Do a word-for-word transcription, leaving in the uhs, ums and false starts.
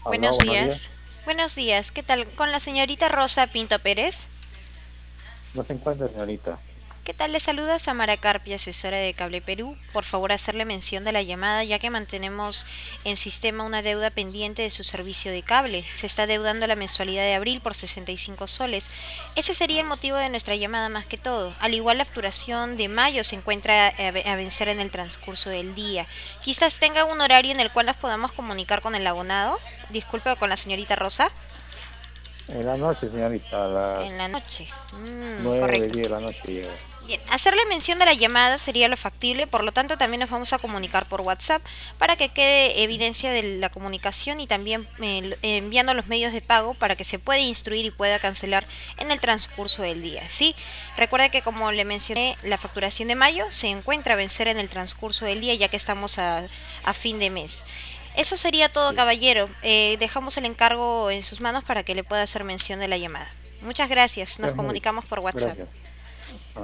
Aló, Buenos buenos días. días. Buenos días. ¿Qué tal? Con la señorita Rosa Pinto Pérez. No se encuentra, señorita. ¿Qué tal? Le saluda Samara Carpia, asesora de Cable Perú. Por favor, hacerle mención de la llamada, ya que mantenemos en sistema una deuda pendiente de su servicio de cable. Se está deudando la mensualidad de abril por sesenta y cinco soles. Ese sería el motivo de nuestra llamada más que todo. Al igual, la facturación de mayo se encuentra a ve- a vencer en el transcurso del día. Quizás tenga un horario en el cual nos podamos comunicar con el abonado. Disculpe, con la señorita Rosa. En la noche, señorita, a las En la noche. Mm, nueve, correcto. diez de la noche llega. Bien, hacerle mención de la llamada sería lo factible, por lo tanto también nos vamos a comunicar por WhatsApp para que quede evidencia de la comunicación y también eh, enviando los medios de pago para que se pueda instruir y pueda cancelar en el transcurso del día. ¿Sí? Recuerde que, como le mencioné, la facturación de mayo se encuentra a vencer en el transcurso del día, ya que estamos a, a fin de mes. Eso sería todo, Sí, caballero. Eh, dejamos el encargo en sus manos para que le pueda hacer mención de la llamada. Muchas gracias. Nos ya, señorita. comunicamos por WhatsApp. Gracias.